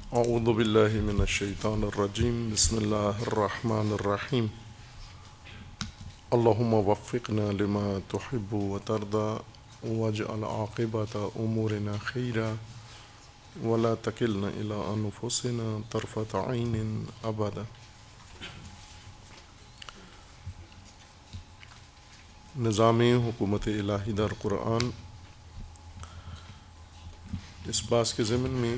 اعوذ باللہ من الشیطان الرجیم بسم اللہ الرحمن الرحیم اللہم وفقنا لما تحب وترضى واجعل عاقبۃ امورنا خیرا ولا تکلنا الی انفسنا طرفۃ عین ابدا۔ نظام حکومت الہی در قرآن اس باس کے ضمن میں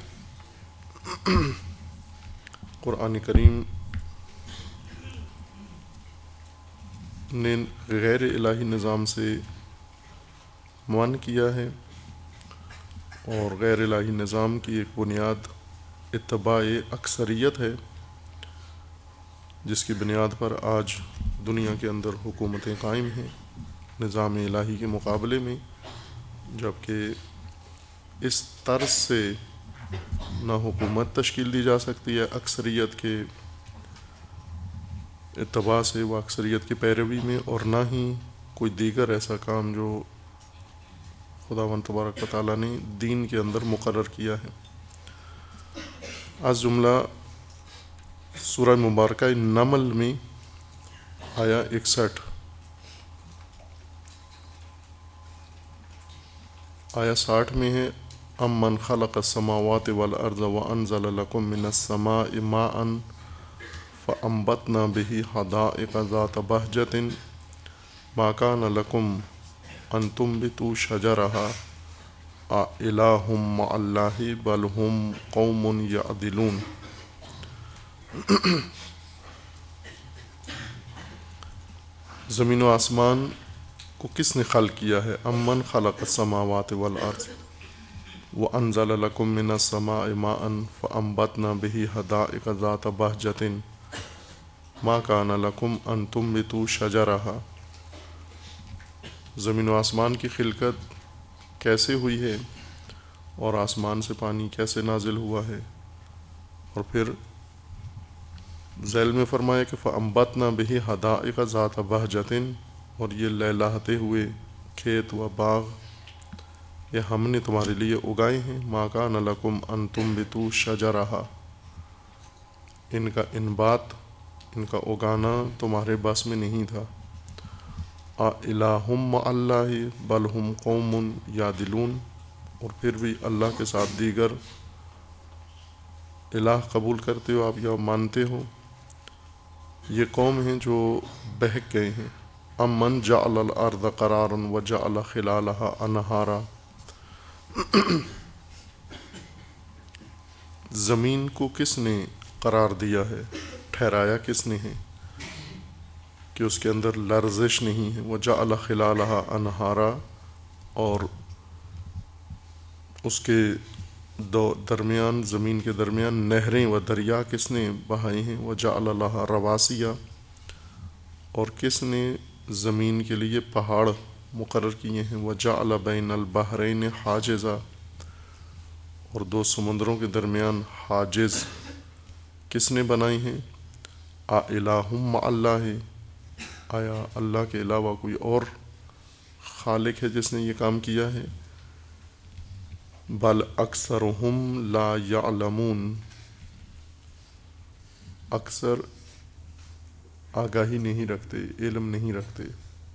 قرآن کریم نے غیر الہی نظام سے من کیا ہے، اور غیر الہی نظام کی ایک بنیاد اتباع اکثریت ہے، جس کی بنیاد پر آج دنیا کے اندر حکومتیں قائم ہیں نظام الہی کے مقابلے میں، جبکہ اس طرز سے نہ حکومت تشکیل دی جا سکتی ہے اکثریت کے اتباع سے، وہ اکثریت کی پیروی میں، اور نہ ہی کوئی دیگر ایسا کام جو خداوند تبارک و تعالیٰ نے دین کے اندر مقرر کیا ہے۔ آج جملہ سورہ مبارکہ نمل میں آیا 61، آیا 60 میں ہے امن خلق السماوات والارض وانزل لکم من السماء ماء فانبتنا به حدائق ذات بہجۃ ما کان لکم ان تنبتوا شجرها االہ مع اللہ بل هم قوم یعدلون۔ زمین و آسمان کو کس نے خلق کیا ہے؟ امن خلق السماوات والارض وانزل لکم من السماء ماء فانبتنا به حدائق ذات بہجۃ ما کان لکم ان تنبتوا شجرها۔ زمین و آسمان کی خلقت کیسے ہوئی ہے، اور آسمان سے پانی کیسے نازل ہوا ہے، اور پھر ذیل میں فرمایا کہ فانبتنا به حدائق ذات بہجۃ، اور یہ لہلہاتے ہوئے کھیت و باغ یہ ہم نے تمہارے لیے اگائے ہیں۔ ما کان لکم ان تنبتوا شجرها، ان کا انبات، ان کا اگانا تمہارے بس میں نہیں تھا۔ الہ مع اللہ بل هم قوم یعدلون، اور پھر بھی اللہ کے ساتھ دیگر الہ قبول کرتے ہو آپ یا مانتے ہو، یہ قوم ہیں جو بہک گئے ہیں۔ امن جعل الارض قرارا وجعل خلالها انہارا، زمین کو کس نے قرار دیا ہے، ٹھہرایا کس نے ہے کہ اس کے اندر لرزش نہیں ہے۔ وجعل خلالها انہارا، اور اس کے درمیان، زمین کے درمیان نہریں و دریا کس نے بہائے ہیں۔ وجعل لها رواسیا، اور کس نے زمین کے لیے پہاڑ مقرر کیے ہیں۔ وجعل بین البحرین حاجزا، اور دو سمندروں کے درمیان حاجز کس نے بنائے ہیں۔ الہ مع اللہ، آیا اللہ کے علاوہ کوئی اور خالق ہے جس نے یہ کام کیا ہے۔ بل اکثرهم لا یعلمون، اکثر آگاہی نہیں رکھتے، علم نہیں رکھتے،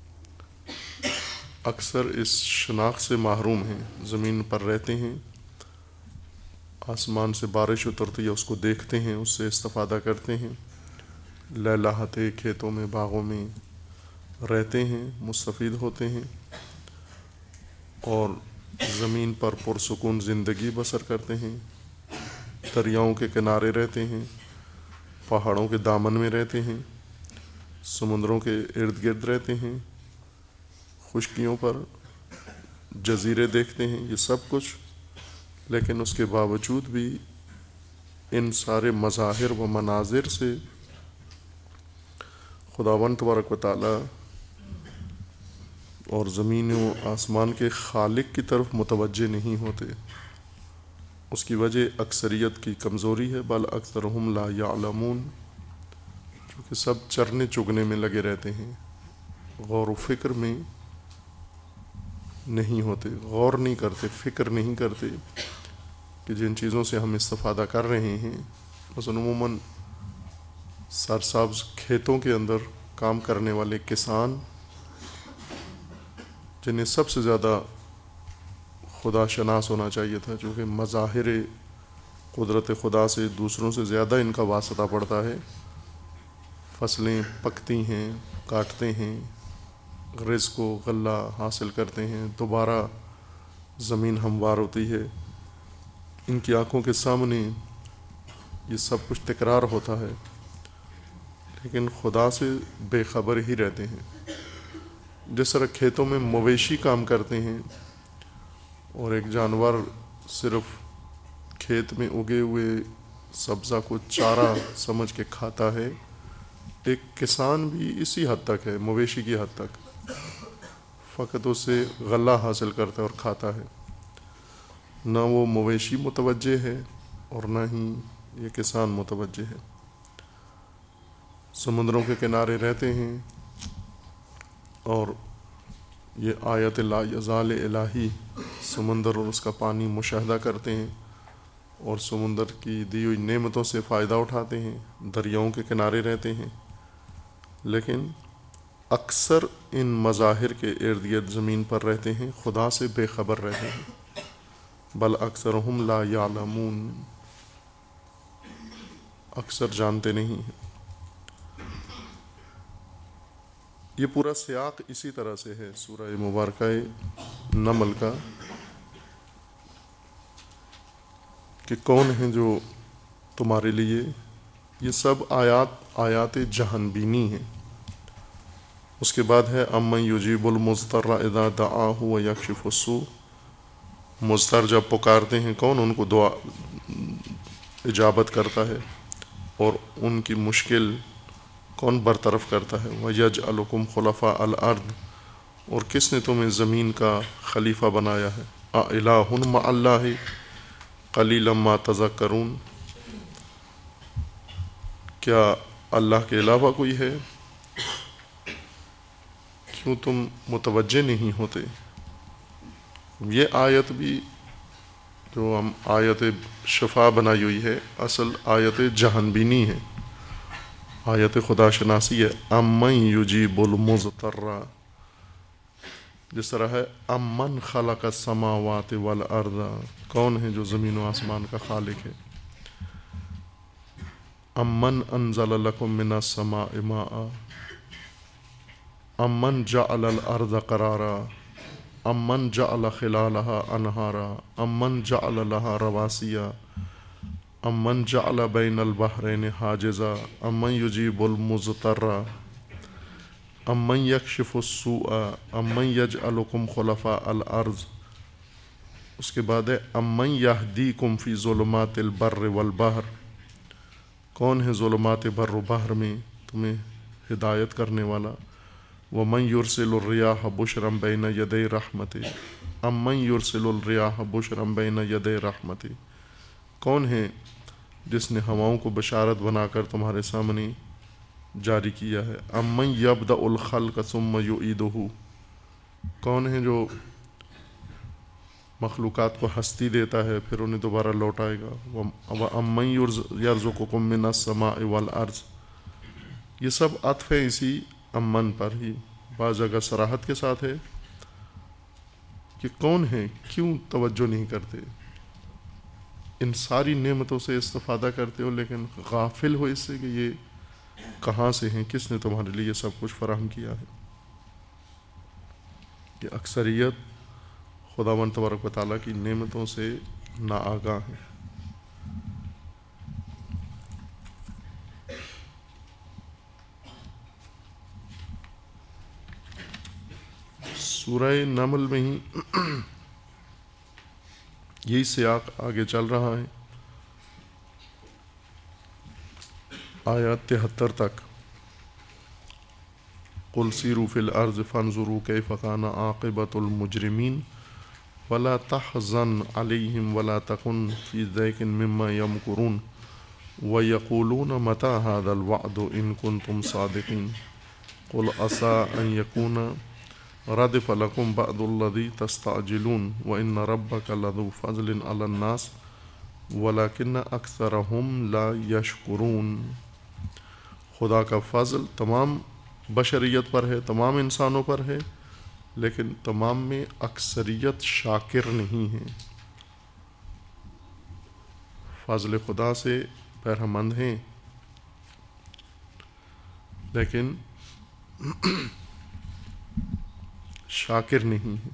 اکثر اس شناخت سے محروم ہیں۔ زمین پر رہتے ہیں، آسمان سے بارش اترتی ہے اس کو دیکھتے ہیں، اس سے استفادہ کرتے ہیں، لہلہاتے کھیتوں میں باغوں میں رہتے ہیں، مستفید ہوتے ہیں، اور زمین پر پرسکون زندگی بسر کرتے ہیں، دریاؤں کے کنارے رہتے ہیں، پہاڑوں کے دامن میں رہتے ہیں، سمندروں کے ارد گرد رہتے ہیں، خشکیوں پر جزیرے دیکھتے ہیں، یہ سب کچھ، لیکن اس کے باوجود بھی ان سارے مظاہر و مناظر سے خداوند تبارک و تعالیٰ اور زمین و آسمان کے خالق کی طرف متوجہ نہیں ہوتے۔ اس کی وجہ اکثریت کی کمزوری ہے۔ بل اکثرهم لا یعلمون، چونکہ سب چرنے چگنے میں لگے رہتے ہیں، غور و فکر میں نہیں ہوتے، غور نہیں کرتے، فکر نہیں کرتے کہ جن چیزوں سے ہم استفادہ کر رہے ہیں، مثلا عموماً سرسبز کھیتوں کے اندر کام کرنے والے کسان، جنہیں سب سے زیادہ خدا شناس ہونا چاہیے تھا، چونکہ مظاہر قدرت خدا سے دوسروں سے زیادہ ان کا واسطہ پڑتا ہے، فصلیں پکتی ہیں، کاٹتے ہیں، رزق و غلہ حاصل کرتے ہیں، دوبارہ زمین ہموار ہوتی ہے، ان کی آنکھوں کے سامنے یہ سب کچھ تکرار ہوتا ہے، لیکن خدا سے بے خبر ہی رہتے ہیں۔ جس طرح کھیتوں میں مویشی کام کرتے ہیں اور ایک جانور صرف کھیت میں اگے ہوئے سبزہ کو چارہ سمجھ کے کھاتا ہے، ایک کسان بھی اسی حد تک ہے، مویشی کی حد تک، فقط اس سے غلہ حاصل کرتا ہے اور کھاتا ہے۔ نہ وہ مویشی متوجہ ہے اور نہ ہی یہ کسان متوجہ ہے۔ سمندروں کے کنارے رہتے ہیں اور یہ آیت لا یزال الہی، سمندر اور اس کا پانی مشاہدہ کرتے ہیں اور سمندر کی دی ہوئی نعمتوں سے فائدہ اٹھاتے ہیں، دریاؤں کے کنارے رہتے ہیں، لیکن اکثر ان مظاہر کے ارد گرد زمین پر رہتے ہیں، خدا سے بے خبر رہتے ہیں۔ بل اکثرہم لا یعلمون، اکثر جانتے نہیں ہیں۔ یہ پورا سیاق اسی طرح سے ہے سورہ مبارکہ نمل کا، کہ کون ہیں جو تمہارے لیے، یہ سب آیات جہان بینی ہیں۔ اس کے بعد ہے امن یجیب المضطر اذا دعاہ ویکشف السوء، مضطر جب پکارتے ہیں کون ان کو دعا اجابت کرتا ہے اور ان کی مشکل کون برطرف کرتا ہے، وَيَجْعَلُكُمْ خُلَفَاءَ الْأَرْضِ، اور کس نے تمہیں زمین کا خلیفہ بنایا ہے، أَإِلَٰهٌ مَّعَ اللَّهِ قَلِيلًا مَّا تَذَكَّرُونَ، کیا اللہ کے علاوہ کوئی ہے، کیوں تم متوجہ نہیں ہوتے۔ یہ آیت بھی جو ہم آیت شفا بنائی ہوئی ہے، اصل آیت جہان بینی ہے، آیت خدا شناسی ہے۔ امن یجیب المضطر، جس طرح ہے امن خلق السماوات والارض، کون ہے جو زمین و آسمان کا خالق ہے۔ امن انزل لکم من السماء ماء، امن جعل الارض قرارا، امن جعل خلالها انہارا، امن جعل لها رواسیا، امن جعل بین البحرین حاجزا، امن یجیب المضطر، امن یکشف السوء، امن یجعلکم خلفاء الارض۔ اس کے بعد ہے امن یہدیکم فی ظلمات البر والبحر، کون ہے ظلمات بر و بحر میں تمہیں ہدایت کرنے والا۔ ومن یرسل الریاح بشرا بین یدی رحمتہ، امن یرسل الریاح بشرا بین یدی رحمتہ، کون ہے جس نے ہواؤں کو بشارت بنا کر تمہارے سامنے جاری کیا ہے۔ امن یبدأ الخلق ثم یعیدہ، کون ہے جو مخلوقات کو ہستی دیتا ہے پھر انہیں دوبارہ لوٹائے گا۔ وَأَمَّن يَرْزُقُكُم مِّنَ السَّمَاءِ وَالْأَرْضِ، یہ سب عطف ہے اسی امن پر ہی، بعض جگہ صراحت کے ساتھ ہے کہ کون ہے، کیوں توجہ نہیں کرتے، ان ساری نعمتوں سے استفادہ کرتے ہو لیکن غافل ہو اس سے کہ یہ کہاں سے ہیں، کس نے تمہارے لیے سب کچھ فراہم کیا ہے۔ کہ اکثریت خداوند تبارک و تعالیٰ کی نعمتوں سے ناآگاہ ہیں۔ سورہ نمل میں ہی یہی سیاق آگے چل رہا ہے، آیات 73 تک۔ قل سیروا فی الارض فانظروا کیف کان عاقبۃ المجرمین ولا تحزن علیہم ولا تکن فی ضیق مما یمکرون ویقولون متی ھذا الوعد ان کنتم صادقین قل عسیٰ ان یکون ردف لکم بعض الذی تستعجلون وان ربک لذو فضل علی الناس وَلَكِنَّ أَكْثَرَهُمْ لَا يَشْكُرُونَ، خدا کا فضل تمام بشریت پر ہے، تمام انسانوں پر ہے، لیکن تمام میں اکثریت شاکر نہیں ہے۔ فضل خدا سے بہرہ ہیں لیکن شاکر نہیں ہے۔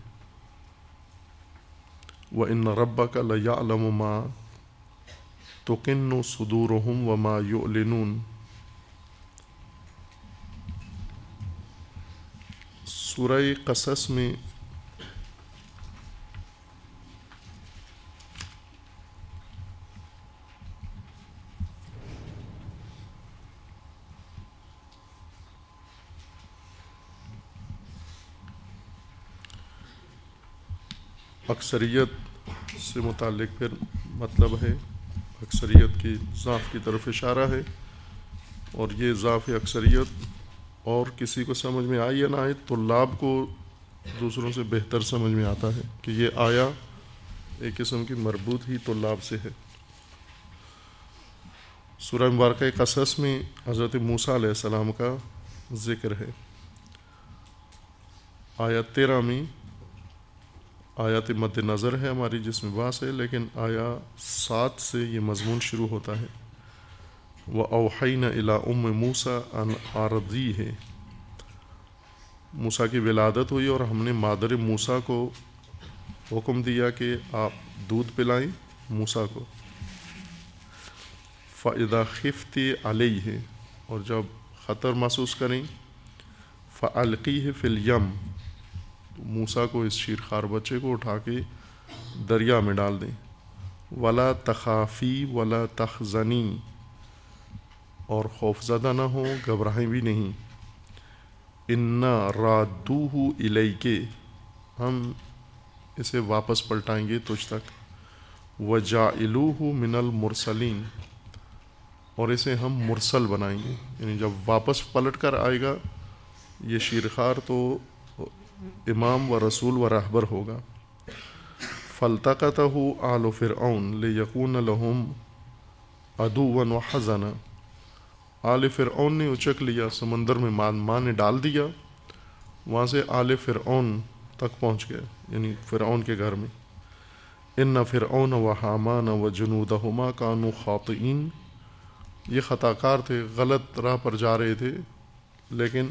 وَإِنَّ رَبَّكَ لَيَعْلَمُ مَا تُكِنُّ صُدُورُهُمْ وَمَا يُعْلِنُونَ، سورہ قصص میں اکثریت سے متعلق پھر مطلب ہے، اکثریت کی ضعف کی طرف اشارہ ہے، اور یہ ضعف اکثریت اور کسی کو سمجھ میں آئی یا نہ آئے، طلاب کو دوسروں سے بہتر سمجھ میں آتا ہے کہ یہ آیا ایک قسم کی مربوط ہی طلاب سے ہے۔ سورہ مبارکہ قصص میں حضرت موسیٰ علیہ السلام کا ذکر ہے۔ آیت 13 میں آیات مد نظر ہے ہماری جس میں بحث ہے، لیکن آیا 7 سے یہ مضمون شروع ہوتا ہے۔ وَأَوْحَيْنَا إِلَىٰ أُمِّ مُوسَىٰ أَنْ أَرْضِعِهِ، موسیٰ کی ولادت ہوئی اور ہم نے مادر موسیٰ کو حکم دیا کہ آپ دودھ پلائیں موسیٰ کو۔ فَإِذَا خِفْتِ عَلَيْهِ، اور جب خطر محسوس کریں، فَأَلْقِيهِ فِي الْيَمِّ، موسیٰ کو اس شیرخوار بچے کو اٹھا کے دریا میں ڈال دیں۔ وَلَا تَخَافِي وَلَا تَحْزَنِي، اور خوف زدہ نہ ہو، گھبرائیں بھی نہیں۔ إِنَّا رَادُّوهُ إِلَيْكِ، ہم اسے واپس پلٹائیں گے تجھ تک۔ وَجَاعِلُوهُ مِنَ الْمُرْسَلِينَ، اور اسے ہم مرسل بنائیں گے، یعنی جب واپس پلٹ کر آئے گا یہ شیرخوار تو امام و رسول و رہبر ہوگا۔ فَالْتَقَطَهُ آلُ فِرْعَوْنَ لِيَكُونَ لَهُمْ عَدُوًّا وَحَزَنًا، آل فرعون نے اچک لیا، سمندر میں ماں نے ڈال دیا، وہاں سے آل فرعون تک پہنچ گئے، یعنی فرعون کے گھر میں۔ إِنَّ فِرْعَوْنَ وَحَامَانَ وَجُنُودَهُمَا كَانُوا خَاطِئِينَ، یہ خطا کار تھے، غلط راہ پر جا رہے تھے، لیکن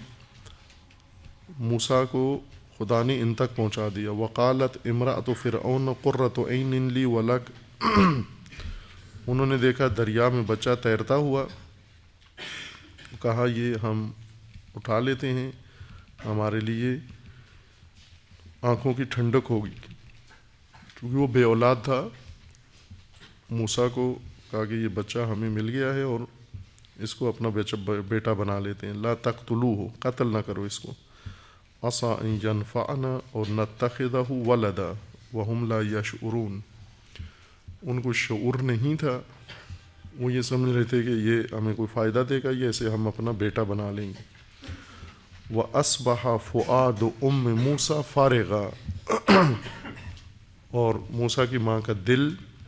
موسیٰ کو خدا نے ان تک پہنچا دیا۔ وقالت امرأۃ فرعون قرۃ عین لی ولک، انہوں نے دیکھا دریا میں بچہ تیرتا ہوا، کہا یہ ہم اٹھا لیتے ہیں، ہمارے لیے آنکھوں کی ٹھنڈک ہوگی، کیونکہ وہ بے اولاد تھا۔ موسیٰ کو کہا کہ یہ بچہ ہمیں مل گیا ہے اور اس کو اپنا بیٹا بنا لیتے ہیں۔ لا تقتلوہ، قتل نہ کرو اس کو۔ عسیٰ ان ینفعنا، اور نتخذہ ولدا وہم لا یشعرون، ان کو شعور نہیں تھا، وہ یہ سمجھ رہے تھے کہ یہ ہمیں کوئی فائدہ دے گا، یہ اسے ہم اپنا بیٹا بنا لیں گے۔ وَأَصْبَحَ فُؤَادُ أُمِّ مُوسَىٰ فَارِغًا، اور موسیٰ کی ماں کا دل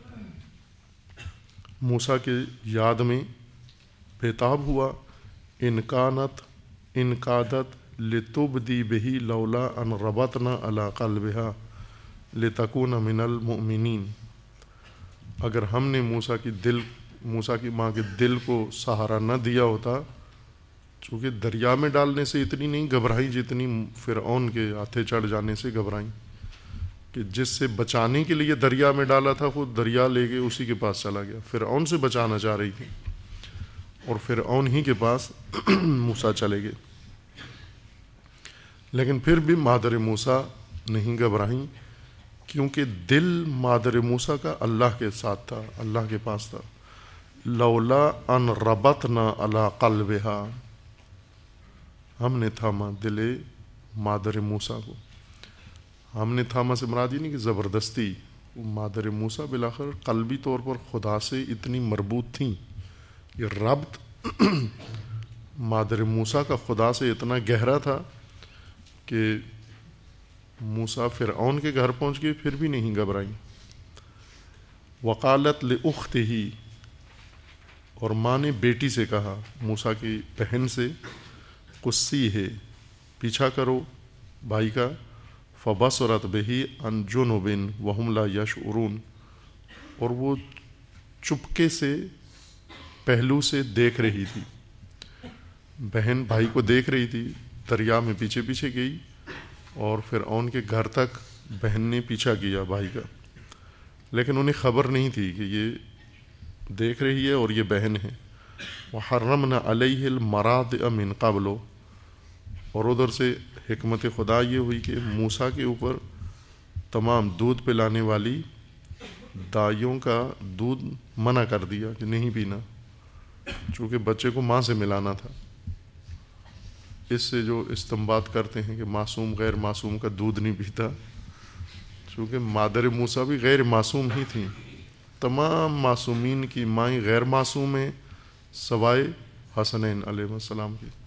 موسیٰ کے یاد میں بےتاب ہوا۔ إِنْ كَادَتْ لِتُبْدِي بِهِ لَوْلَا أَنْ رَبَطْنَا عَلَىٰ قَلْبِهَا لِتَكُونَ مِنَ الْمُؤْمِنِينَ، اگر ہم نے موسیٰ کی ماں کے دل کو سہارا نہ دیا ہوتا، چونکہ دریا میں ڈالنے سے اتنی نہیں گھبرائی جتنی فرعون کے ہاتھے چڑھ جانے سے گھبرائیں، کہ جس سے بچانے کے لیے دریا میں ڈالا تھا وہ دریا لے کے اسی کے پاس چلا گیا، فرعون سے بچانا چاہ رہی تھی، اور فرعون ہی کے پاس موسیٰ چلے گئے۔ لیکن پھر بھی مادر موسیٰ نہیں گھبرائیں، کیونکہ دل مادر موسیٰ کا اللہ کے ساتھ تھا، اللہ کے پاس تھا۔ لولا ان ربطنا علی قلبہا، ہم نے تھاما دل مادر موسیٰ کو، ہم نے تھاما سے مراد یہ نہیں کہ زبردستی، مادر موسیٰ بالآخر قلبی طور پر خدا سے اتنی مربوط تھیں، یہ ربط مادر موسیٰ کا خدا سے اتنا گہرا تھا کہ موسیٰ فرعون کے گھر پہنچ گئے پھر بھی نہیں گھبرائیں۔ وقالت لأختہ، اور ماں نے بیٹی سے کہا، موسیٰ کی بہن سے، قصی ہے، پیچھا کرو بھائی کا، فبصرت بہ عن جنب وہم لا یشعرون، اور وہ چپکے سے پہلو سے دیکھ رہی تھی، بہن بھائی کو دیکھ رہی تھی، دریا میں پیچھے پیچھے گئی، اور فرعون کے گھر تک بہن نے پیچھا کیا بھائی کا، لیکن انہیں خبر نہیں تھی کہ یہ دیکھ رہی ہے اور یہ بہن ہے۔ وحرمنا علیہ المراضع من قبل، اور ادھر سے حکمت خدا یہ ہوئی کہ موسیٰ کے اوپر تمام دودھ پلانے والی دائیوں کا دودھ منع کر دیا کہ نہیں پینا، چونکہ بچے کو ماں سے ملانا تھا۔ اس سے جو استنباط کرتے ہیں کہ معصوم غیر معصوم کا دودھ نہیں پیتا، چونکہ مادر موسیٰ بھی غیر معصوم ہی تھیں، تمام معصومین کی مائیں غیر معصوم ہیں سوائے حسنین علیہ السلام کی،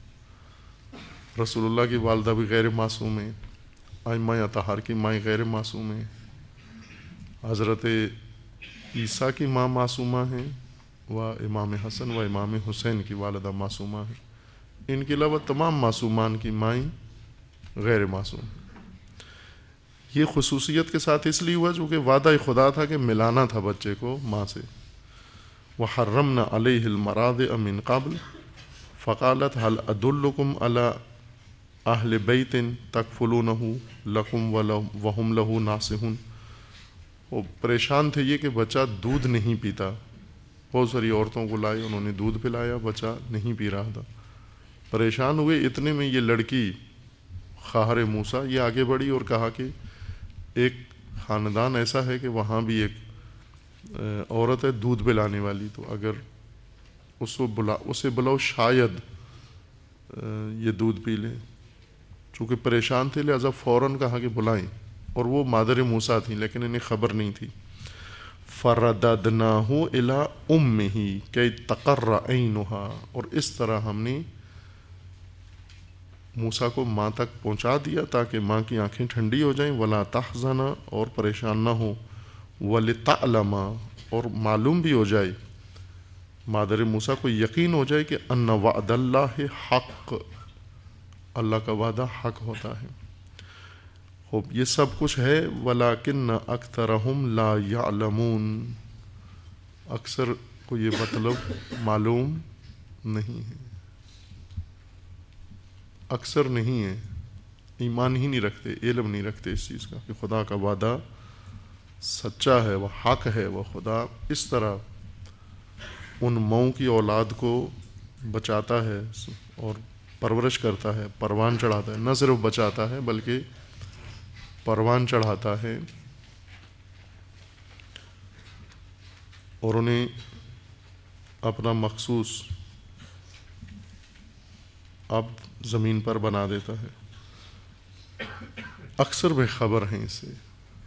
رسول اللہ کی والدہ بھی غیر معصوم ہیں، ائمہ اطہار کی مائیں غیر معصوم ہیں، حضرت عیسیٰ کی ماں معصومہ ہیں، و امام حسن و امام حسین کی والدہ معصومہ ہیں، ان کے علاوہ تمام معصومان کی مائیں غیر معصوم۔ یہ خصوصیت کے ساتھ اس لیے ہوا چونکہ وعدہ خدا تھا کہ ملانا تھا بچے کو ماں سے۔ وحرمنا علیہ المراضع من قبل فقالت هل ادلکم علی اہل بیت تکفلونہ لکم وہم لہ ناصحون، وہ پریشان تھے یہ کہ بچہ دودھ نہیں پیتا، بہت ساری عورتوں کو لائے، انہوں نے دودھ پلایا، بچہ نہیں پی رہا تھا، پریشان ہوئے۔ اتنے میں یہ لڑکی خواہر موسیٰ یہ آگے بڑھی اور کہا کہ ایک خاندان ایسا ہے کہ وہاں بھی ایک عورت ہے دودھ پلانے والی، تو اگر اسے بلاؤ شاید یہ دودھ پی لے۔ چونکہ پریشان تھے لہذا فوراً کہا کہ بلائیں، اور وہ مادر موسیٰ تھیں لیکن انہیں خبر نہیں تھی۔ فرددناہ الی امہ کی تقر عینہا، اور اس طرح ہم نے موسیٰ کو ماں تک پہنچا دیا تاکہ ماں کی آنکھیں ٹھنڈی ہو جائیں، ولا تحزن، اور پریشان نہ ہو، ولتعلم، اور معلوم بھی ہو جائے، مادر موسیٰ کو یقین ہو جائے کہ ان وعد اللہ حق، اللہ کا وعدہ حق ہوتا ہے۔ خوب یہ سب کچھ ہے، ولیکن اکثرہم لا یعلمون، اکثر کو یہ مطلب معلوم نہیں ہے، اکثر نہیں ہے، ایمان ہی نہیں رکھتے، علم نہیں رکھتے اس چیز کا کہ خدا کا وعدہ سچا ہے، وہ حق ہے، وہ خدا اس طرح ان مئوں کی اولاد کو بچاتا ہے اور پرورش کرتا ہے، پروان چڑھاتا ہے، نہ صرف بچاتا ہے بلکہ پروان چڑھاتا ہے، اور انہیں اپنا مخصوص اب زمین پر بنا دیتا ہے۔ اکثر بے خبر ہیں اس سے۔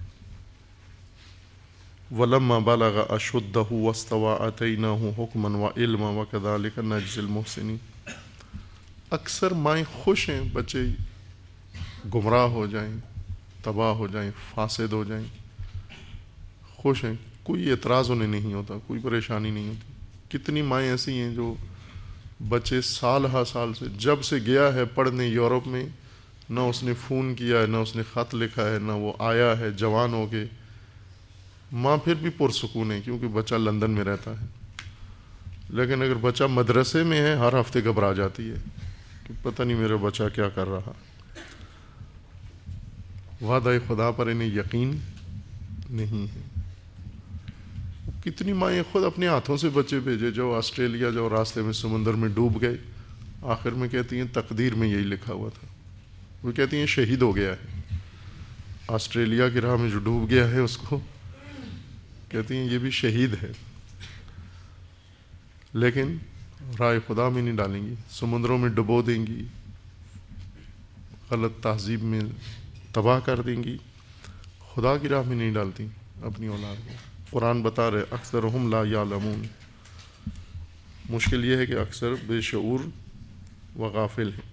وَلَمَّا بَلَغَ أَشُدَّهُ وَاسْتَوَىٰ آتَيْنَاهُ حُكْمًا وَعِلْمًا وَكَذَٰلِكَ نَجْزِي الْمُحْسِنِينَ، اکثر مائیں خوش ہیں بچے گمراہ ہو جائیں، تباہ ہو جائیں، فاسد ہو جائیں، خوش ہیں، کوئی اعتراض انہیں نہیں ہوتا، کوئی پریشانی نہیں ہوتی۔ کتنی مائیں ایسی ہیں جو بچے سال ہا سال سے جب سے گیا ہے پڑھنے یورپ میں، نہ اس نے فون کیا ہے، نہ اس نے خط لکھا ہے، نہ وہ آیا ہے جوان ہو کے، ماں پھر بھی پرسکون ہے کیونکہ بچہ لندن میں رہتا ہے، لیکن اگر بچہ مدرسے میں ہے ہر ہفتے گھبرا جاتی ہے کہ پتہ نہیں میرا بچہ کیا کر رہا۔ وعدہ خدا پر انہیں یقین نہیں ہے۔ کتنی مائیں خود اپنے ہاتھوں سے بچے بھیجے، جو آسٹریلیا جو راستے میں سمندر میں ڈوب گئے، آخر میں کہتی ہیں تقدیر میں یہی لکھا ہوا تھا، وہ کہتی ہیں شہید ہو گیا ہے، آسٹریلیا کی راہ میں جو ڈوب گیا ہے اس کو کہتی ہیں یہ بھی شہید ہے، لیکن رائے خدا میں نہیں ڈالیں گی، سمندروں میں ڈبو دیں گی، غلط تہذیب میں تباہ کر دیں گی، خدا کی راہ میں نہیں ڈالتی اپنی اولاد کو۔ قرآن بتا رہے اکثرہم لا یعلمون، مشکل یہ ہے کہ اکثر بے شعور و غافل ہیں۔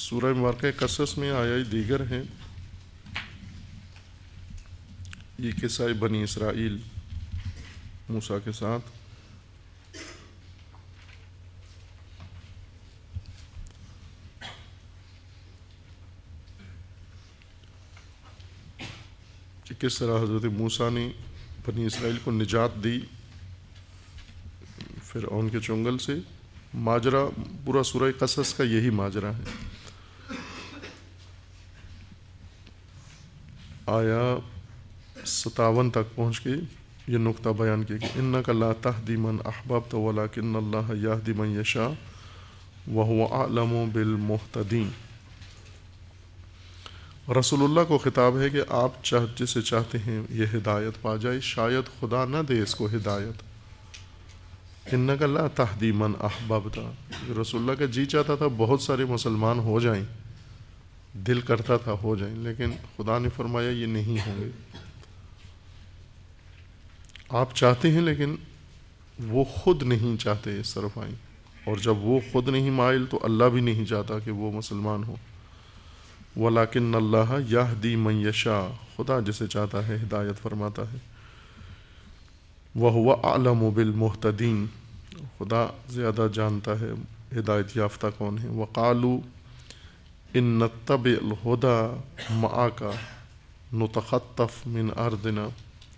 سورہ مبارکہ قصص میں آیا دیگر ہیں، یہ قصہ بنی اسرائیل موسیٰ کے ساتھ۔ کہ کس طرح حضرت موسیٰ نے بنی اسرائیل کو نجات دی فرعون کے چنگل سے۔ ماجرا پورا سورہ قصص کا یہی ماجرا ہے۔ آیا 57 تک پہنچ کے یہ نقطہ بیان کیا کہ اِنَّکَ لَا تَهْدِی مَنْ أَحْبَبْتَ وَلَٰكِنَّ اللَّهَ يَهْدِی مَنْ يَشَاءُ وَهُوَ أَعْلَمُ بِالْمُهْتَدِينَ۔ رسول اللہ کو خطاب ہے کہ آپ جسے چاہتے ہیں یہ ہدایت پا جائے، شاید خدا نہ دے اس کو ہدایت۔ اِنَّکَ لَا تَهْدِی مَنْ أَحْبَبْتَ، رسول اللہ کا جی چاہتا تھا بہت سارے مسلمان ہو جائیں، دل کرتا تھا ہو جائیں، لیکن خدا نے فرمایا یہ نہیں ہوں گے۔ آپ چاہتے ہیں لیکن وہ خود نہیں چاہتے اس طرف آئیں، اور جب وہ خود نہیں مائل تو اللہ بھی نہیں چاہتا کہ وہ مسلمان ہو۔ وَلَٰكِنَّ اللَّهَ يَهْدِي مَن يَشَاءُ، خدا جسے چاہتا ہے ہدایت فرماتا ہے۔ وَهُوَ أَعْلَمُ بِالْمُهْتَدِينَ، خدا زیادہ جانتا ہے ہدایت یافتہ کون ہے۔ وَقَالُوا إِن نَتَّبِعِ الْهُدَىٰ مَعَكَ نُتَخَطَّفْ مِنْ أَرْضِنَا،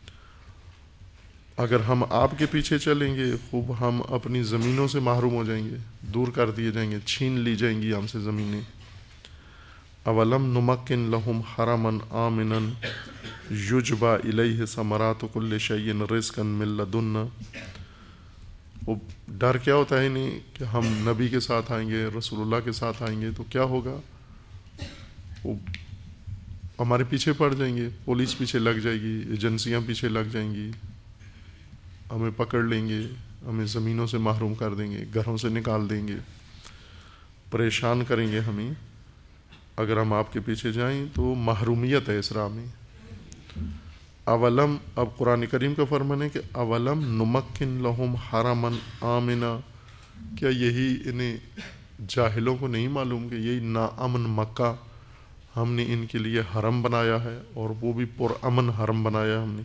اگر ہم آپ کے پیچھے چلیں گے خوب ہم اپنی زمینوں سے محروم ہو جائیں گے، دور کر دیے جائیں گے، چھین لی جائیں گی ہم سے زمینیں۔ اولم نمکن لہم حرما آمنا یجبا الیہ ثمرات کل شیء رزقا من لدنا، وہ ڈر کیا ہوتا ہے انہیں کہ ہم نبی کے ساتھ آئیں گے، رسول اللہ کے ساتھ آئیں گے تو کیا ہوگا، وہ ہمارے پیچھے پڑ جائیں گے، پولیس پیچھے لگ جائے گی، ایجنسیاں پیچھے لگ جائیں گی، ہمیں پکڑ لیں گے، ہمیں زمینوں سے محروم کر دیں گے، گھروں سے نکال دیں گے، پریشان کریں گے ہمیں۔ اگر ہم آپ کے پیچھے جائیں تو محرومیت ہے اس راہ میں۔ اولم، اب قرآن کریم کا فرمان ہے کہ اولم نمکن لہم حرما آمنا، کیا یہی انہیں جاہلوں کو نہیں معلوم کہ یہی ناامن مکہ ہم نے ان کے لیے حرم بنایا ہے، اور وہ بھی پرامن حرم بنایا ہم نے۔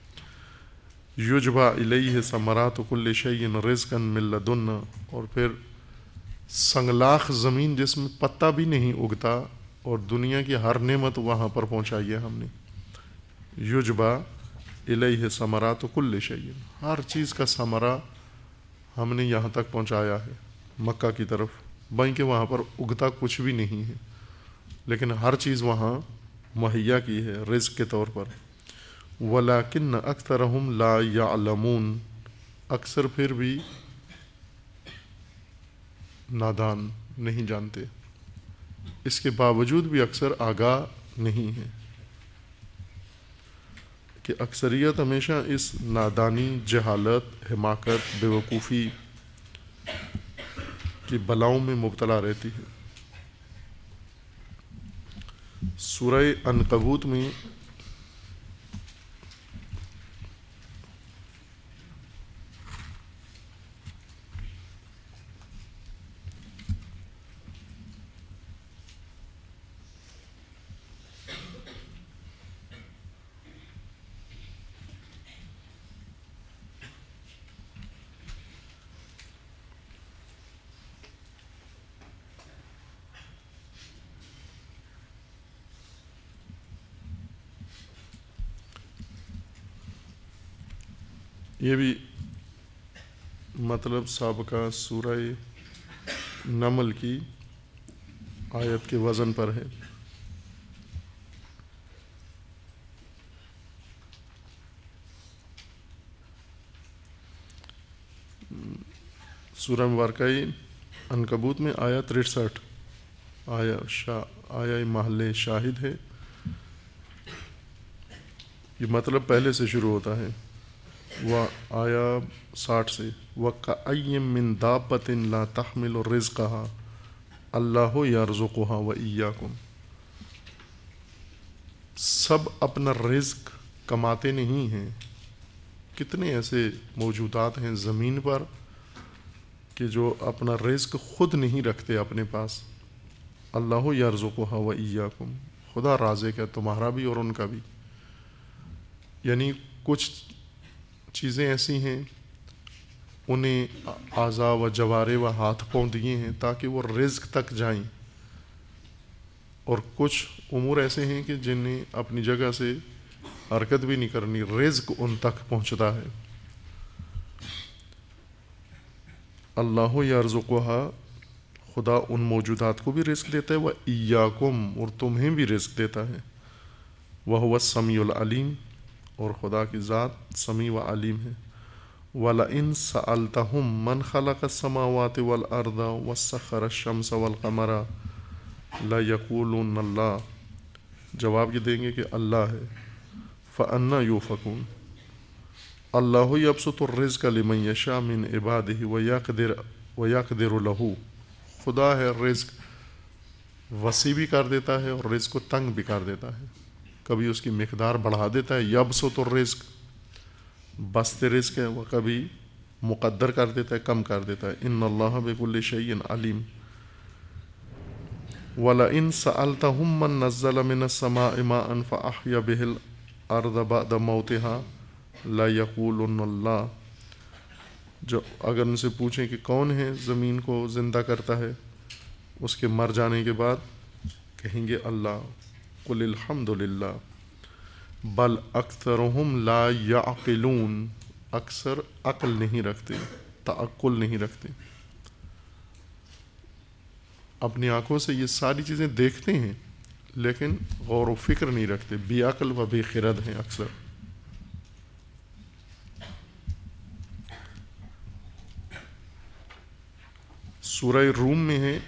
یجبا الیہ ثمرات کل شیء رزقا من لدنا، اور پھر سنگلاخ زمین جس میں پتا بھی نہیں اگتا اور دنیا کی ہر نعمت وہاں پر پہنچائی ہے ہم نے۔ یجبا الیہ ثمرات کل شیء، ہر چیز کا ثمرہ ہم نے یہاں تک پہنچایا ہے مکہ کی طرف، بائیں کہ وہاں پر اگتا کچھ بھی نہیں ہے لیکن ہر چیز وہاں مہیا کی ہے رزق کے طور پر۔ وَلَٰكِنَّ أَكْثَرَهُمْ لَا يَعْلَمُونَ، اکثر پھر بھی نادان نہیں جانتے، اس کے باوجود بھی اکثر آگاہ نہیں ہیں، کہ اکثریت ہمیشہ اس نادانی، جہالت، حماقت، بے وقوفی کی بلاؤں میں مبتلا رہتی ہے۔ سورہ عنکبوت میں یہ بھی مطلب سابقہ سورہ نمل کی آیت کے وزن پر ہے۔ سورہ مبارکہ عنکبوت میں آیا 63 آیا محل شاہد ہے، یہ مطلب پہلے سے شروع ہوتا ہے، وہ آیا 60 سے وَكَأَيٍّ مِّن دَابَّةٍ لَا تَحْمِلُ رِزْقَهَا اللَّهُ يَرْزُقُهَا وَإِيَّاكُمْ، سب اپنا رزق کماتے نہیں ہیں، کتنے ایسے موجودات ہیں زمین پر کہ جو اپنا رزق خود نہیں رکھتے اپنے پاس، اللہ یرزقها و ایاکم، خدا رازق ہے تمہارا بھی اور ان کا بھی. یعنی کچھ چیزیں ایسی ہیں انہیں اعضاء و جوارے و ہاتھ پاؤں دیے ہیں تاکہ وہ رزق تک جائیں، اور کچھ امور ایسے ہیں کہ جنہیں اپنی جگہ سے حرکت بھی نہیں کرنی، رزق ان تک پہنچتا ہے. اللہ یرزقها، خدا ان موجودات کو بھی رزق دیتا ہے، وَإِيَّاكُمْ، اور تمہیں بھی رزق دیتا ہے. وَهُوَ السَّمِيعُ الْعَلِيمُ، اور خدا کی ذات سمیع و علیم ہے. وَلَئِن سَأَلْتَهُمْ مَنْ خَلَقَ السَّمَاوَاتِ وَالْأَرْضَ وَسَخَّرَ الشَّمْسَ وَالْقَمَرَ لَيَقُولُنَّ اللَّهُ، جواب یہ دیں گے کہ اللہ ہے. فَأَنَّى يُؤْفَكُونَ، اللہ یبسط الرزق لمن یشاء من عبادہ ویقدر لہ، خدا ہے رزق وسیع بھی کر دیتا ہے اور رزق کو تنگ بھی کر دیتا ہے، کبھی اس کی مقدار بڑھا دیتا ہے، یبسط الرزق بسط رزق ہے، وہ کبھی مقدر کر دیتا ہے، کم کر دیتا ہے. ان اللہ بکل شیء علیم. وَلَئِن سَأَلْتَهُم مَّن نَّزَّلَ مِنَ السَّمَاءِ مَاءً فَأَحْيَا بِهِ الْأَرْضَ بَعْدَ مَوْتِهَا لَيَقُولُنَّ اللَّهُ، جو اگر ان سے پوچھیں کہ کون ہے زمین کو زندہ کرتا ہے اس کے مر جانے کے بعد، کہیں گے اللہ. قُلِ الْحَمْدُ لِلَّهِ بَلْ أَكْثَرُهُمْ لَا يَعْقِلُونَ، اکثر عقل نہیں رکھتے، تعقل نہیں رکھتے. اپنی آنکھوں سے یہ ساری چیزیں دیکھتے ہیں لیکن غور و فکر نہیں رکھتے، بے عقل و بے خرد ہیں اکثر. سورہ روم میں ہے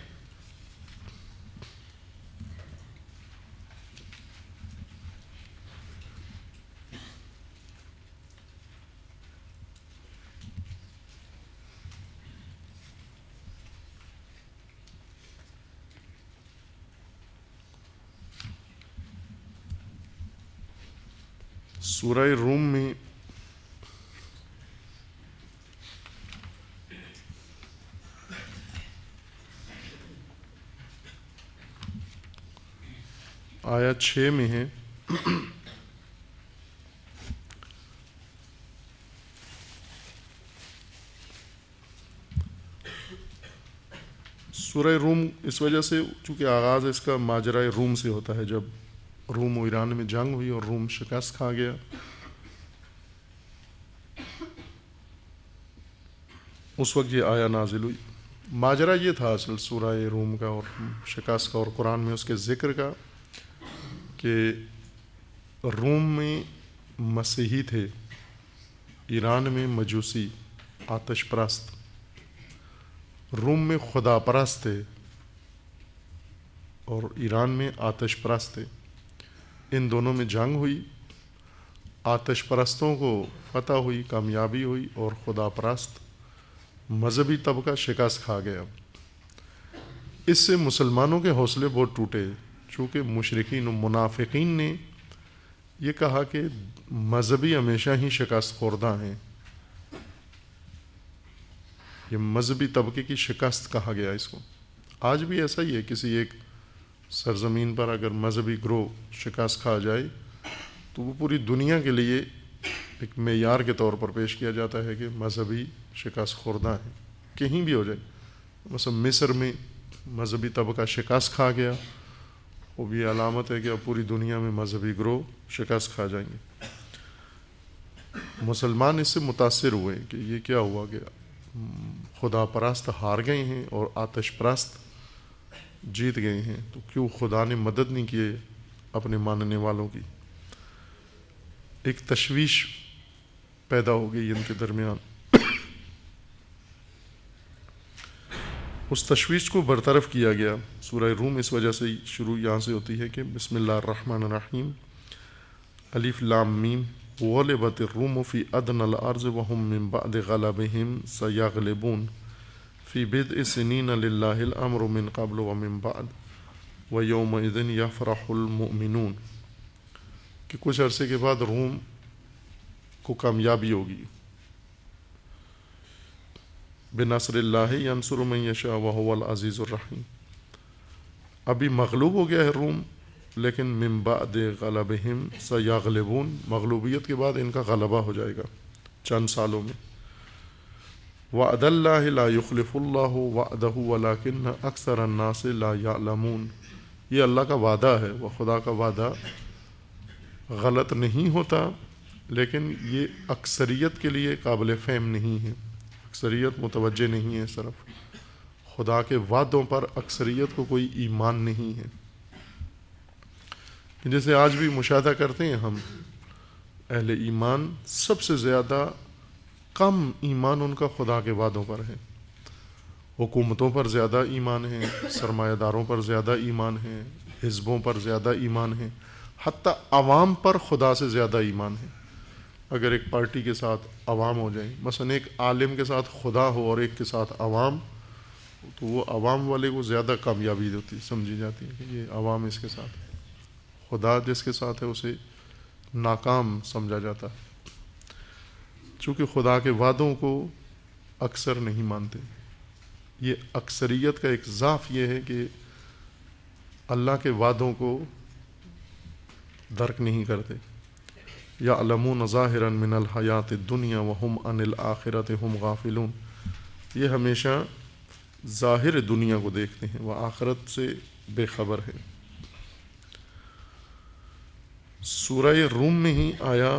سورہ روم میں آیت 6 میں ہے سورہ روم اس وجہ سے چونکہ آغاز اس کا ماجرہ روم سے ہوتا ہے، جب روم و ایران میں جنگ ہوئی اور روم شکست کھا گیا. اس وقت یہ آیا نازل ہوئی. ماجرہ یہ تھا اصل سورہ روم کا اور شکست کا اور قرآن میں اس کے ذکر کا کہ روم میں مسیحی تھے، ایران میں مجوسی آتش پرست، روم میں خدا پرست تھے اور ایران میں آتش پرست تھے. ان دونوں میں جنگ ہوئی، آتش پرستوں کو فتح ہوئی، کامیابی ہوئی، اور خدا پرست مذہبی طبقہ شکست کھا گیا. اس سے مسلمانوں کے حوصلے بہت ٹوٹے، چونکہ مشرکین و منافقین نے یہ کہا کہ مذہبی ہمیشہ ہی شکست خوردہ ہیں. یہ مذہبی طبقے کی شکست کہا گیا اس کو. آج بھی ایسا ہی ہے، کسی ایک سرزمین پر اگر مذہبی گروہ شکست کھا جائے تو وہ پوری دنیا کے لیے ایک معیار کے طور پر پیش کیا جاتا ہے کہ مذہبی شکست خوردہ ہیں، کہیں بھی ہو جائے. مثلا مصر میں مذہبی طبقہ شکست کھا گیا، وہ بھی علامت ہے کہ اب پوری دنیا میں مذہبی گروہ شکست کھا جائیں گے. مسلمان اس سے متاثر ہوئے کہ یہ کیا ہوا کہ خدا پرست ہار گئے ہیں اور آتش پرست جیت گئے ہیں، تو کیوں خدا نے مدد نہیں کیے اپنے ماننے والوں کی. ایک تشویش پیدا ہو گئی ان کے درمیان. اس تشویش کو برطرف کیا گیا. سورہ روم اس وجہ سے شروع یہاں سے ہوتی ہے کہ بسم اللہ الرحمن الرحیم، الف لام میم، غلبت الروم فی ادنی الارض وهم من بعد غلبهم سیغلبون فی بدء سنین للہ الامر من قبل ومن بعد ویومئذ یفرح المؤمنون، کہ کچھ عرصے کے بعد روم کو کامیابی ہوگی. بنصر اللہ ینصر من یشاء وهو العزیز الرحیم. ابھی مغلوب ہو گیا ہے روم، لیکن من بعد غلبہم سیغلبون، مغلوبیت کے بعد ان کا غلبہ ہو جائے گا چند سالوں میں۔ وعد اللہ لا یخلف اللہ وعدہ ولکن اکثر الناس لا یعلمون، یہ اللہ کا وعدہ ہے، وہ خدا کا وعدہ غلط نہیں ہوتا، لیکن یہ اکثریت کے لیے قابل فہم نہیں ہے، اکثریت متوجہ نہیں ہے، صرف خدا کے وعدوں پر اکثریت کو کوئی ایمان نہیں ہے۔ جیسے آج بھی مشاہدہ کرتے ہیں ہم، اہل ایمان سب سے زیادہ کم ایمان ان کا خدا کے وعدوں پر ہے، حکومتوں پر زیادہ ایمان ہے، سرمایہ داروں پر زیادہ ایمان ہے، حزبوں پر زیادہ ایمان ہے، حتیٰ عوام پر خدا سے زیادہ ایمان ہے۔ اگر ایک پارٹی کے ساتھ عوام ہو جائیں، مثلا ایک عالم کے ساتھ خدا ہو اور ایک کے ساتھ عوام، تو وہ عوام والے کو زیادہ کامیابی ہوتی سمجھی جاتی ہے کہ یہ عوام اس کے ساتھ ہے، خدا جس کے ساتھ ہے اسے ناکام سمجھا جاتا ہے، چونکہ خدا کے وعدوں کو اکثر نہیں مانتے۔ یہ اکثریت کا ایک ضعف یہ ہے کہ اللہ کے وعدوں کو درک نہیں کرتے۔ یعلمون ظاہرا من الحیات الدنیا وہم عن الآخرۃ ہم غافلون، یہ ہمیشہ ظاہر دنیا کو دیکھتے ہیں، وہ آخرت سے بے خبر ہے۔ سورہ روم میں ہی آیا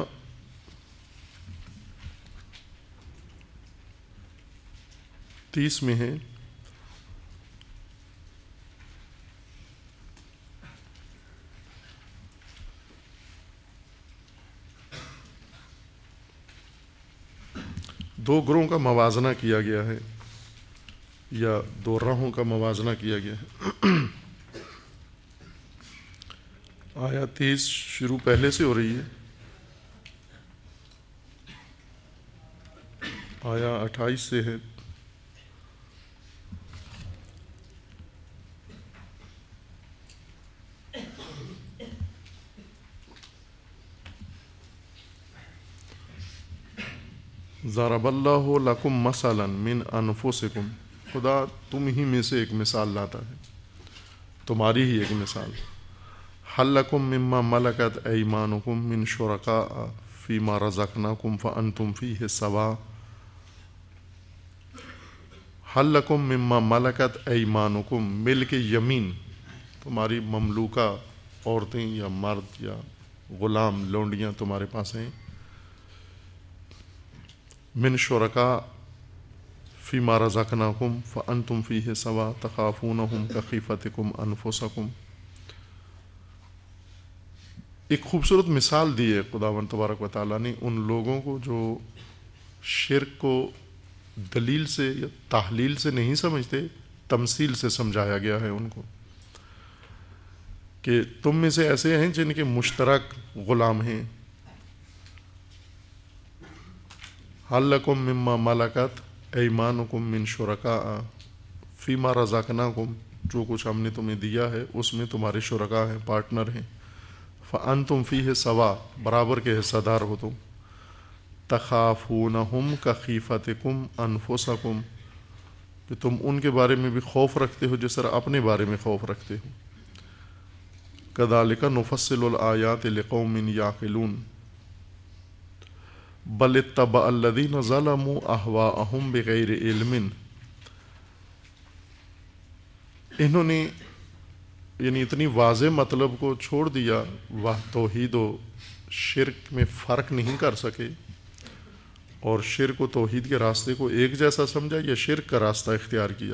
30 میں ہے، دو گروہوں کا موازنہ کیا گیا ہے، یا دو راہوں کا موازنہ کیا گیا ہے۔ آیا 30 شروع پہلے سے ہو رہی ہے، آیا 28 سے ہے۔ ضرب اللہ لکم مثلا من انفسکم، خدا تم ہی میں سے ایک مثال لاتا ہے، تمہاری ہی ایک مثال۔ حل لکم مما ملکت ایمانکم من شرکاء فیما رزقناکم فانتم فیہ سواء۔ حل لکم مما ملکت ایمانکم، ملک یمین، تمہاری مملوکہ عورتیں یا مرد یا غلام لونڈیاں تمہارے پاس ہیں، من شرکاء فیما رزقناکم فانتم فیہ سواء تخافونہم کخیفتکم انفسکم۔ ایک خوبصورت مثال دی ہے خداوند تبارک و تعالیٰ نے ان لوگوں کو جو شرک کو دلیل سے یا تحلیل سے نہیں سمجھتے، تمثیل سے سمجھایا گیا ہے ان کو، کہ تم میں سے ایسے ہیں جن کے مشترک غلام ہیں۔ حل لکم مما ملکت ایمانکم من شرکاء فیما رزقناکم، جو کچھ ہم نے تمہیں دیا ہے اس میں تمہارے شرکاء ہیں، پارٹنر ہیں۔ فانتم فیہ سواء، برابر کے حصہ دار ہو تم۔ تخافونہم کخیفتکم انفسکم، کہ تم ان کے بارے میں بھی خوف رکھتے ہو جس طرح اپنے بارے میں خوف رکھتے ہو۔ کذالک نفصل الآیات لقوم یعقلون بل اتبع الذین ظلموا اہواءہم بغیر علم، انہوں نے یعنی اتنی واضح مطلب کو چھوڑ دیا، وہ توحید و شرک میں فرق نہیں کر سکے، اور شرک و توحید کے راستے کو ایک جیسا سمجھا یا شرک کا راستہ اختیار کیا۔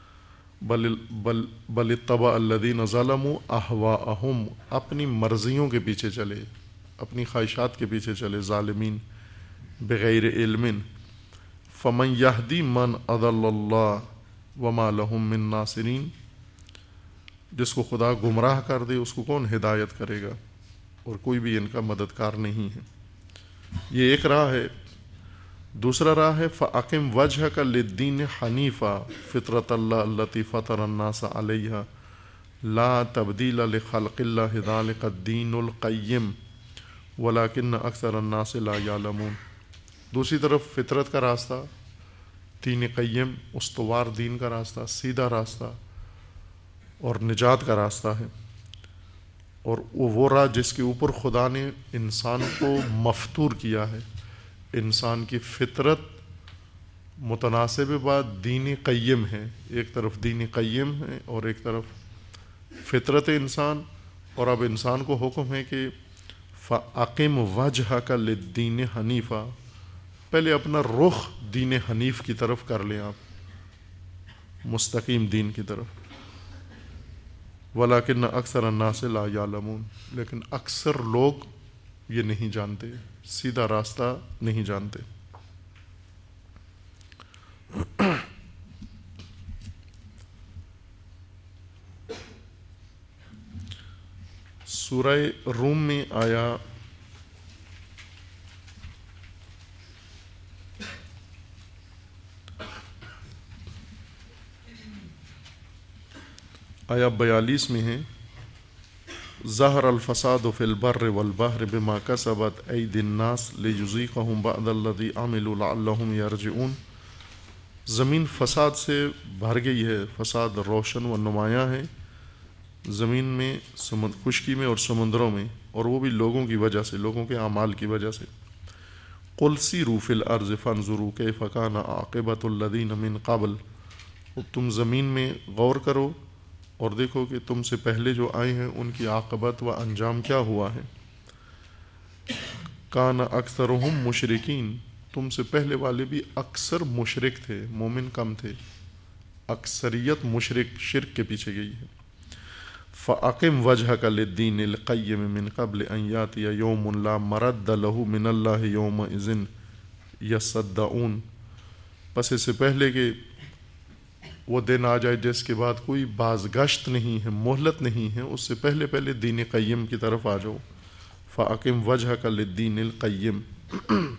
بل اتبع الذین ظلموا اہواءہم، اپنی مرضیوں کے پیچھے چلے، اپنی خواہشات کے پیچھے چلے ظالمین، بغیر علم۔ فمن یہدی من اضل اللہ وما لہم من ناصرین، جس کو خدا گمراہ کر دے اس کو کون ہدایت کرے گا، اور کوئی بھی ان کا مددگار نہیں ہے۔ یہ ایک راہ ہے۔ دوسرا راہ ہے فَأَقِمْ وَجْهَكَ لِلدِّينِ حَنِيفًا فِطْرَةَ اللَّهِ الَّتِي فَطَرَ النَّاسَ عَلَيْهَا لَا تَبْدِيلَ لِخَلْقِ اللَّهِ ذَلِكَ الدِّينُ الْقَيِّمُ وَلَكِنَّ أَكْثَرَ النَّاسِ لَا يَعْلَمُونَ۔ دوسری طرف فطرت کا راستہ، دین قیم، استوار دین کا راستہ، سیدھا راستہ، اور نجات کا راستہ ہے، اور وہ راہ جس کے اوپر خدا نے انسان کو مفطور کیا ہے. انسان کی فطرت متناسب بعد دین قیم ہے، ایک طرف دین قیم ہے اور ایک طرف فطرت انسان. اور اب انسان کو حکم ہے کہ فَأَقِمْ وَجْهَكَ لِلدِّينِ حنیفا، پہلے اپنا رخ دین حنیف کی طرف کر لیں، آپ مستقیم دین کی طرف. وَلَكِنَّ أَكْثَرَ النَّاسِ لَا يَعْلَمُونَ، لیکن اکثر لوگ یہ نہیں جانتے، سیدھا راستہ نہیں جانتے. سورہ روم میں آیا 42 میں ہے، ظہر الفساد فی البر والبحر بما کسبت ایدی الناس لیذیقہم بعض الذی عملوا لعلہم یرجعون. زمین فساد سے بھر گئی ہے، فساد روشن و نمایاں ہے زمین میں، خشکی میں اور سمندروں میں، اور وہ بھی لوگوں کی وجہ سے، لوگوں کے اعمال کی وجہ سے. قل سیروا فی الارض فانظروا کیف کان عاقبۃ الذین من قبل، تم زمین میں غور کرو اور دیکھو کہ تم سے پہلے جو آئے ہیں ان کی عاقبت و انجام کیا ہوا ہے. کان اکثرہم مشرکین، تم سے پہلے والے بھی اکثر مشرک تھے، مومن کم تھے، اکثریت مشرک شرک کے پیچھے گئی ہے. فَأَقِمْ وَجْهَكَ لِلدِّينِ الْقَيِّمِ مِنْ قَبْلِ أَنْ يَأْتِيَ يَوْمٌ لَا مَرَدَّ لَهُ مِنَ اللَّهِ يَوْمَئِذٍ يَصَّدَّعُونَ، پس اس سے پہلے کہ وہ دن آ جائے جس کے بعد کوئی بازگشت نہیں ہے، مہلت نہیں ہے، اس سے پہلے پہلے دین قیم کی طرف آ جاؤ. فَأَقِمْ وَجْهَكَ لِلدِّينِ الْقَيِّمِ،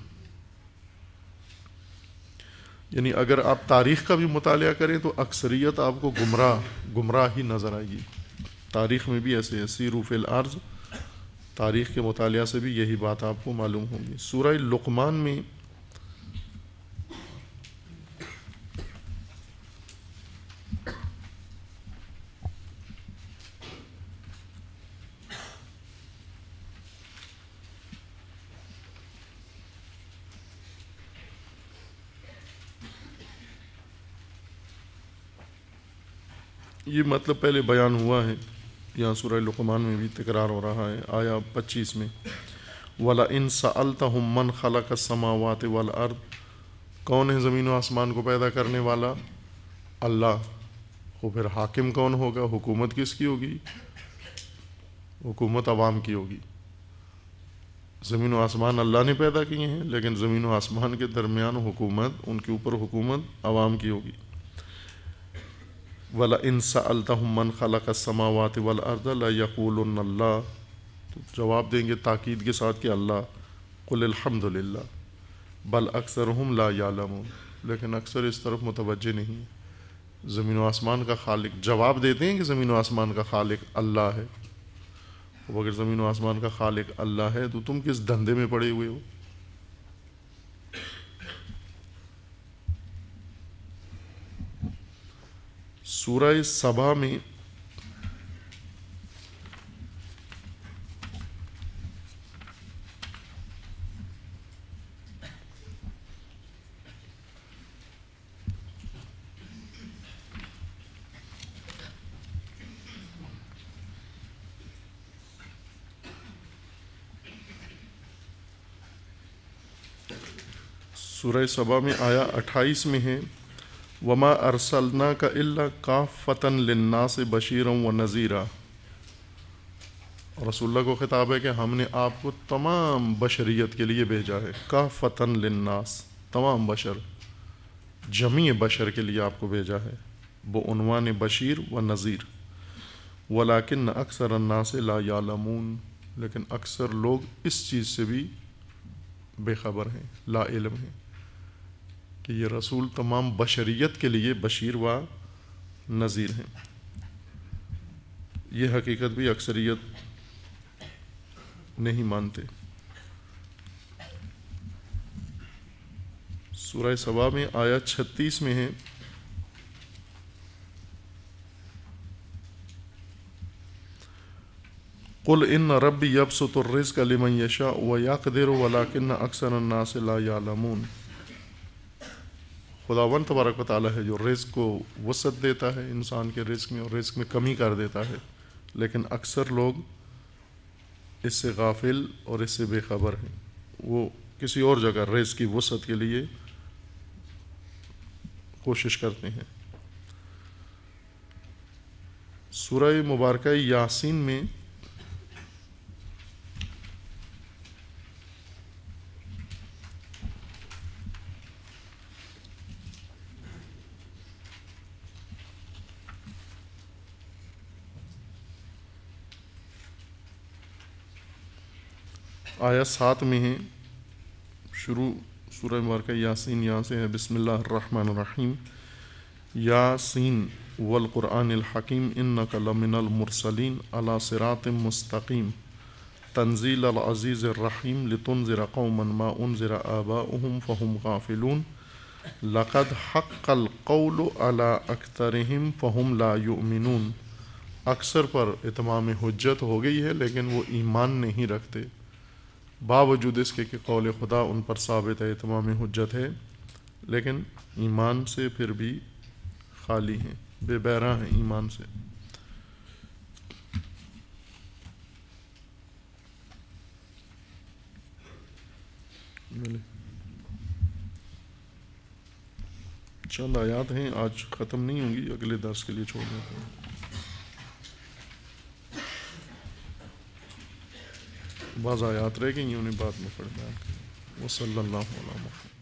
یعنی اگر آپ تاریخ کا بھی مطالعہ کریں تو اکثریت آپ کو گمراہ ہی نظر آئے گی. تاریخ میں بھی ایسے ہے، سیروا فی الارض، تاریخ کے مطالعہ سے بھی یہی بات آپ کو معلوم ہوگی. سورہ لقمان میں یہ مطلب پہلے بیان ہوا ہے، یہاں سورہ لقمان میں بھی تکرار ہو رہا ہے. آیا 25 میں وَلَئِن سَأَلْتَهُم مَّنْ خَلَقَ السَّمَاوَاتِ وَالْأَرْضِ، کون ہے زمین و آسمان کو پیدا کرنے والا؟ اللہ. وہ پھر حاکم کون ہوگا؟ حکومت کس کی ہوگی؟ حکومت عوام کی ہوگی. زمین و آسمان اللہ نے پیدا کیے ہیں، لیکن زمین و آسمان کے درمیان حکومت، ان کے اوپر حکومت عوام کی ہوگی. وَلَئِن سَأَلْتَهُم مَّنْ خَلَقَ السَّمَاوَاتِ وَالْأَرْضَ لَيَقُولُنَّ اللَّهُ، تو جواب دیں گے تاکید کے ساتھ کہ اللہ. قُلِ الْحَمْدُ لِلَّهِ بَلْ أَكْثَرُهُمْ لَا يَعْلَمُونَ، لیکن اکثر اس طرف متوجہ نہیں. زمین و آسمان کا خالق، جواب دیتے ہیں کہ زمین و آسمان کا خالق اللہ ہے. اب اگر زمین و آسمان کا خالق اللہ ہے تو تم کس دھندے میں پڑے ہوئے ہو؟ سورہ سبا میں آیا 28 میں ہے، وَمَا أَرْسَلْنَاكَ إِلَّا كَافَّةً لِلنَّاسِ بَشِيرًا وَنَذِيرًا. رسول اللہ کو خطاب ہے کہ ہم نے آپ کو تمام بشریت کے لیے بھیجا ہے. کافۃً للناس، تمام بشر، جمیع بشر کے لیے آپ کو بھیجا ہے، بعنوان بشیر و نذیر. ولیکن اکثر الناس لا یعلمون، لیکن اکثر لوگ اس چیز سے بھی بے خبر ہیں، لا علم ہیں کہ یہ رسول تمام بشریت کے لیے بشیر و نذیر ہیں. یہ حقیقت بھی اکثریت نہیں مانتے. سورہ سبا میں آیت 36 میں ہے، قل ان ربی یبسط الرزق لمن یشاء ویقدر ولکن اکثر الناس لا یعلمون، خداوند تبارک و تعالیٰ ہے جو رزق کو وسعت دیتا ہے انسان کے رزق میں اور رزق میں کمی کر دیتا ہے، لیکن اکثر لوگ اس سے غافل اور اس سے بے خبر ہیں، وہ کسی اور جگہ رزق کی وسعت کے لیے کوشش کرتے ہیں۔ سورہ مبارکہ یاسین میں آیت 7 میں ہے، شروع سورہ مبارکہ یاسین یہاں سے ہے، بسم اللہ الرحمن الرحیم، یاسین والقرآن الحکیم انک لمن المرسلین علی صراط مستقیم تنزیل العزیز الرحیم لتنذر قوما ما انذر آباؤہم فہم غافلون لقد حق القول علی اکثرہم فہم لا یؤمنون، اکثر پر اتمام حجت ہو گئی ہے لیکن وہ ایمان نہیں رکھتے، باوجود اس کے کہ قول خدا ان پر ثابت ہے، اتمام حجت ہے، لیکن ایمان سے پھر بھی خالی ہیں، بے بہرہ ہیں ایمان سے۔ چند آیات ہیں، آج ختم نہیں ہوں گی، اگلے درس کے لیے چھوڑ دیتے ہیں۔ بعض آیات رہ گئی، انہیں بعد میں پڑھنا ہے۔ وصلی اللہ علیہ وسلم۔